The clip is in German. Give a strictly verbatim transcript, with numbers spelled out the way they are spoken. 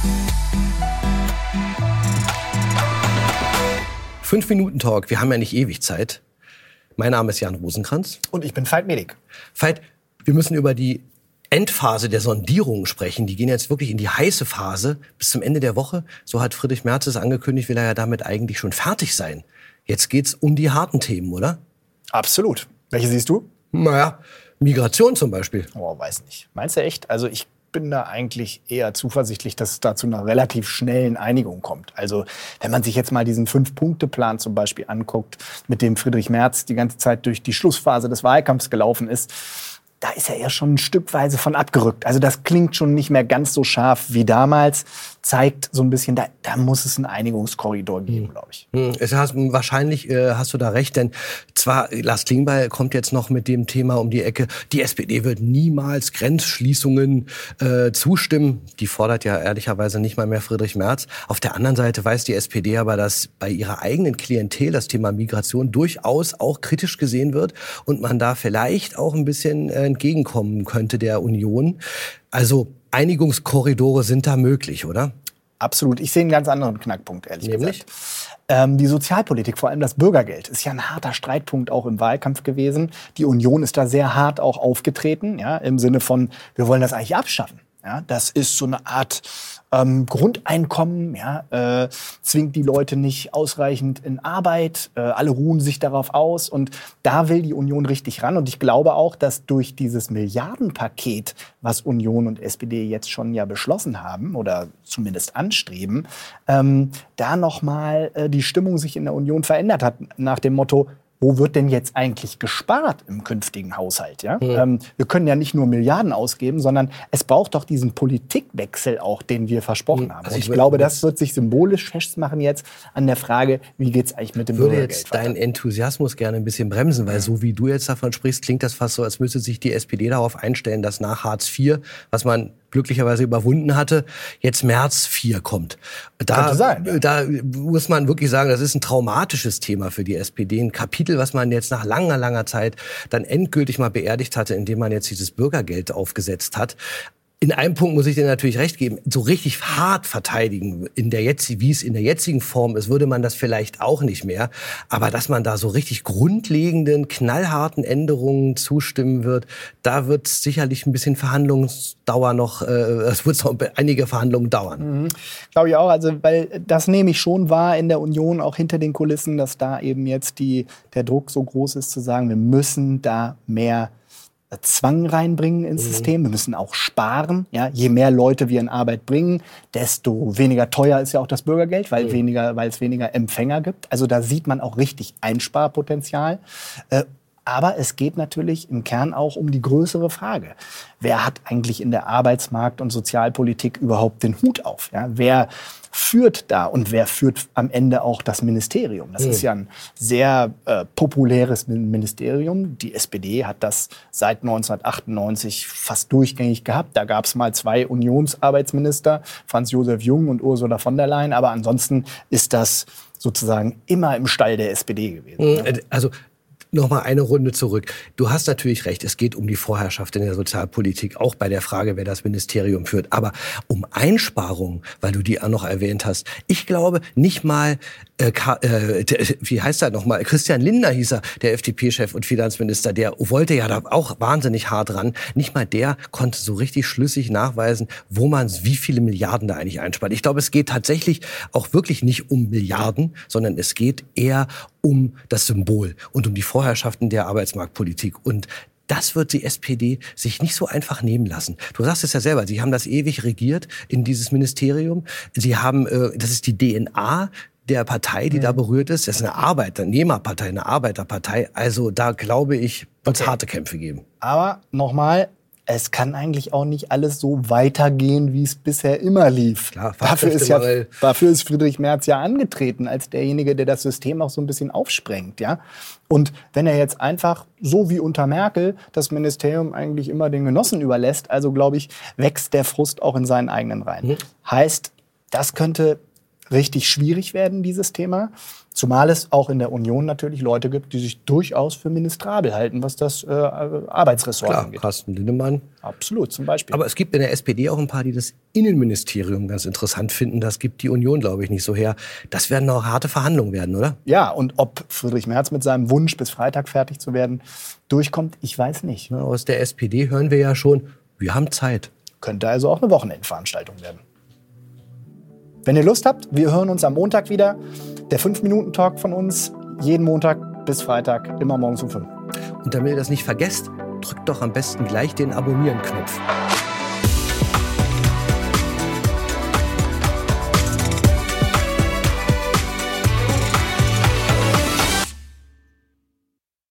Fünf-Minuten-Talk, wir haben ja nicht ewig Zeit. Mein Name ist Jan Rosenkranz. Und ich bin Veit Medig. Veit, wir müssen über die Endphase der Sondierungen sprechen. Die gehen jetzt wirklich in die heiße Phase bis zum Ende der Woche. So hat Friedrich Merz es angekündigt, will er ja damit eigentlich schon fertig sein. Jetzt geht's um die harten Themen, oder? Absolut. Welche siehst du? Naja, Migration zum Beispiel. Oh, weiß nicht. Meinst du echt? Also ich bin da eigentlich eher zuversichtlich, dass es da zu einer relativ schnellen Einigung kommt. Also wenn man sich jetzt mal diesen Fünf-Punkte-Plan zum Beispiel anguckt, mit dem Friedrich Merz die ganze Zeit durch die Schlussphase des Wahlkampfs gelaufen ist, da ist er ja schon ein Stückweise von abgerückt. Also das klingt schon nicht mehr ganz so scharf wie damals. Zeigt so ein bisschen, da, da muss es einen Einigungskorridor geben, glaube ich. Es hast, wahrscheinlich äh, hast du da recht, denn zwar, Lars Klingbeil kommt jetzt noch mit dem Thema um die Ecke, die S P D wird niemals Grenzschließungen äh, zustimmen. Die fordert ja ehrlicherweise nicht mal mehr Friedrich Merz. Auf der anderen Seite weiß die S P D aber, dass bei ihrer eigenen Klientel das Thema Migration durchaus auch kritisch gesehen wird und man da vielleicht auch ein bisschen äh, entgegenkommen könnte der Union. Also Einigungskorridore sind da möglich, oder? Absolut. Ich sehe einen ganz anderen Knackpunkt, ehrlich Nämlich? gesagt. Ähm, die Sozialpolitik, vor allem das Bürgergeld, ist ja ein harter Streitpunkt auch im Wahlkampf gewesen. Die Union ist da sehr hart auch aufgetreten, ja, im Sinne von, wir wollen das eigentlich abschaffen. Ja, das ist so eine Art ähm, Grundeinkommen, ja, äh, zwingt die Leute nicht ausreichend in Arbeit, äh, alle ruhen sich darauf aus und da will die Union richtig ran und ich glaube auch, dass durch dieses Milliardenpaket, was Union und S P D jetzt schon ja beschlossen haben oder zumindest anstreben, ähm, da nochmal äh, die Stimmung sich in der Union verändert hat nach dem Motto, wo wird denn jetzt eigentlich gespart im künftigen Haushalt? Ja? Ja. Ähm, wir können ja nicht nur Milliarden ausgeben, sondern es braucht doch diesen Politikwechsel auch, den wir versprochen haben. Also und ich ich glaube, das wird sich symbolisch festmachen jetzt an der Frage, wie geht's eigentlich mit dem Bürgergeld? Bürgergeld Ich würde jetzt deinen Enthusiasmus gerne ein bisschen bremsen, weil so wie du jetzt davon sprichst, klingt das fast so, als müsste sich die S P D darauf einstellen, dass nach Hartz vier, was man glücklicherweise überwunden hatte, jetzt März vier kommt. Da, sein, ja. da muss man wirklich sagen, das ist ein traumatisches Thema für die S P D. Ein Kapitel, was man jetzt nach langer, langer Zeit dann endgültig mal beerdigt hatte, indem man jetzt dieses Bürgergeld aufgesetzt hat. In einem Punkt muss ich dir natürlich recht geben, so richtig hart verteidigen, in der jetzt, wie es in der jetzigen Form ist, würde man das vielleicht auch nicht mehr. Aber dass man da so richtig grundlegenden, knallharten Änderungen zustimmen wird, da wird sicherlich ein bisschen Verhandlungsdauer noch, äh, es wird noch einige Verhandlungen dauern. Mhm. Glaube ich auch, also weil das nehme ich schon wahr in der Union, auch hinter den Kulissen, dass da eben jetzt die, der Druck so groß ist, zu sagen, wir müssen da mehr Zwang reinbringen ins mhm. System. Wir müssen auch sparen. Ja, je mehr Leute wir in Arbeit bringen, desto weniger teuer ist ja auch das Bürgergeld, weil, mhm. weniger, weil es weniger Empfänger gibt. Also da sieht man auch richtig Einsparpotenzial. Äh, aber es geht natürlich im Kern auch um die größere Frage. Wer hat eigentlich in der Arbeitsmarkt- und Sozialpolitik überhaupt den Hut auf? Ja, wer führt da und wer führt am Ende auch das Ministerium? Das mhm. ist ja ein sehr äh, populäres Ministerium. Die S P D hat das seit neunzehnhundertachtundneunzig fast durchgängig gehabt. Da gab es mal zwei Unionsarbeitsminister, Franz Josef Jung und Ursula von der Leyen. Aber ansonsten ist das sozusagen immer im Stall der S P D gewesen. Mhm. Ja. Also noch mal eine Runde zurück. Du hast natürlich recht, es geht um die Vorherrschaft in der Sozialpolitik, auch bei der Frage, wer das Ministerium führt. Aber um Einsparungen, weil du die auch noch erwähnt hast, ich glaube nicht mal, äh, äh, wie heißt er noch mal, Christian Lindner hieß er, der F D P-Chef und Finanzminister, der wollte ja da auch wahnsinnig hart ran. Nicht mal der konnte so richtig schlüssig nachweisen, wo man wie viele Milliarden da eigentlich einspart. Ich glaube, es geht tatsächlich auch wirklich nicht um Milliarden, sondern es geht eher um das Symbol und um die Vorherrschaften der Arbeitsmarktpolitik. Und das wird die S P D sich nicht so einfach nehmen lassen. Du sagst es ja selber, sie haben das ewig regiert in dieses Ministerium. Sie haben, äh, das ist die D N A der Partei, die mhm. da berührt ist. Das ist eine Arbeitnehmerpartei, eine Arbeiterpartei. Also da glaube ich, wird es okay. harte Kämpfe geben. Aber nochmal, es kann eigentlich auch nicht alles so weitergehen, wie es bisher immer lief. Klar, dafür, ist ja, dafür ist Friedrich Merz ja angetreten, als derjenige, der das System auch so ein bisschen aufsprengt. Ja? Und wenn er jetzt einfach, so wie unter Merkel, das Ministerium eigentlich immer den Genossen überlässt, also glaube ich, wächst der Frust auch in seinen eigenen Reihen. Mhm. Heißt, das könnte richtig schwierig werden, dieses Thema. Zumal es auch in der Union natürlich Leute gibt, die sich durchaus für ministrabel halten, was das äh, Arbeitsressort Klar, angeht. Carsten Linnemann. Absolut, zum Beispiel. Aber es gibt in der S P D auch ein paar, die das Innenministerium ganz interessant finden. Das gibt die Union, glaube ich, nicht so her. Das werden noch harte Verhandlungen werden, oder? Ja, und ob Friedrich Merz mit seinem Wunsch, bis Freitag fertig zu werden, durchkommt, ich weiß nicht. Ja, aus der S P D hören wir ja schon, wir haben Zeit. Könnte also auch eine Wochenendveranstaltung werden. Wenn ihr Lust habt, wir hören uns am Montag wieder. Der fünf Minuten Talk von uns, jeden Montag bis Freitag, immer morgens um fünf. Und damit ihr das nicht vergesst, drückt doch am besten gleich den Abonnieren-Knopf.